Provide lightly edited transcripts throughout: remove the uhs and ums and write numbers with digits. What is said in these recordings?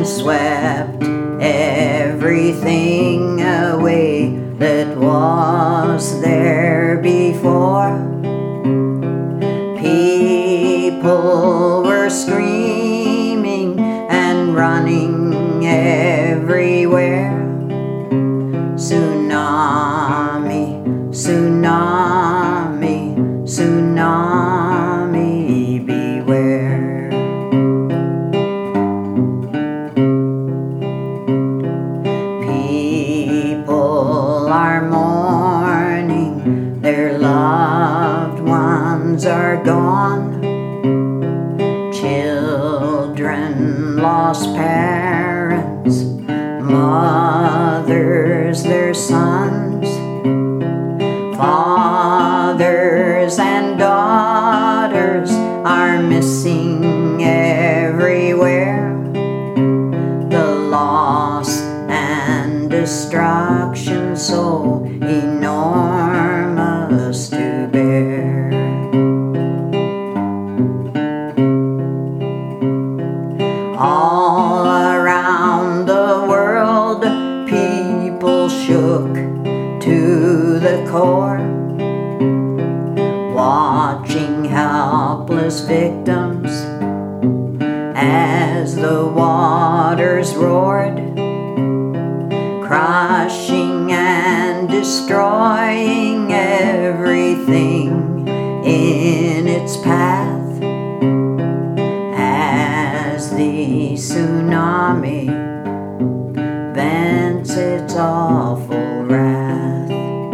and swept everything away that was there before. People were screaming and running everywhere. Tsunami, tsunami, tsunami, beware. People are mourning, their loved ones are gone. Children lost parents, mothers their sons, fathers and daughters are missing everywhere. The loss and destruction so enormous to bear. All around the world, people shook to the core, watching helpless victims as the waters roared, crushing and destroying everything in its path. As the tsunami vents its awful wrath.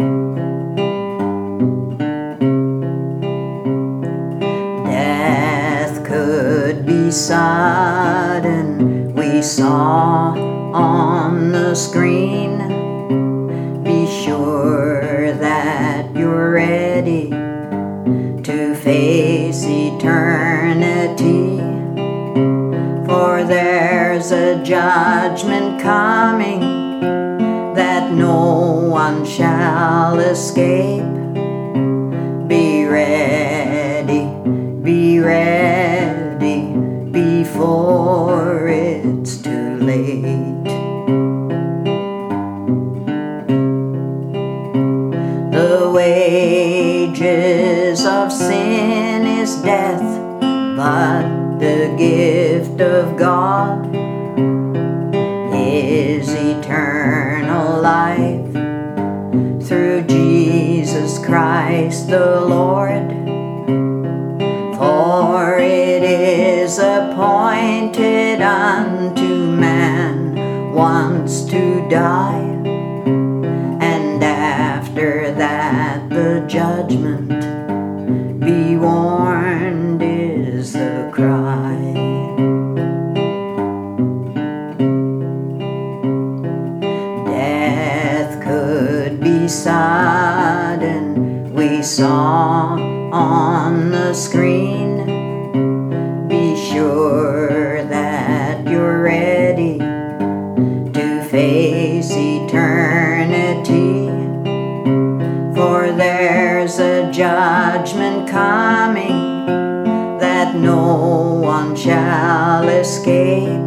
Death could be sudden, we saw on the screen. Be sure that you're ready to face eternity, for there's a judgment coming that no one shall escape. Be ready, before it's too late. The wages of sin is death, but the gift of God is eternal life through Jesus Christ the Lord. For it is appointed unto man once to die, and after that the judgment. Be warned is the cry. Death could be sudden, we saw on the screen. Be sure that you're ready to face eternity, for there's a judgment coming that no one shall escape.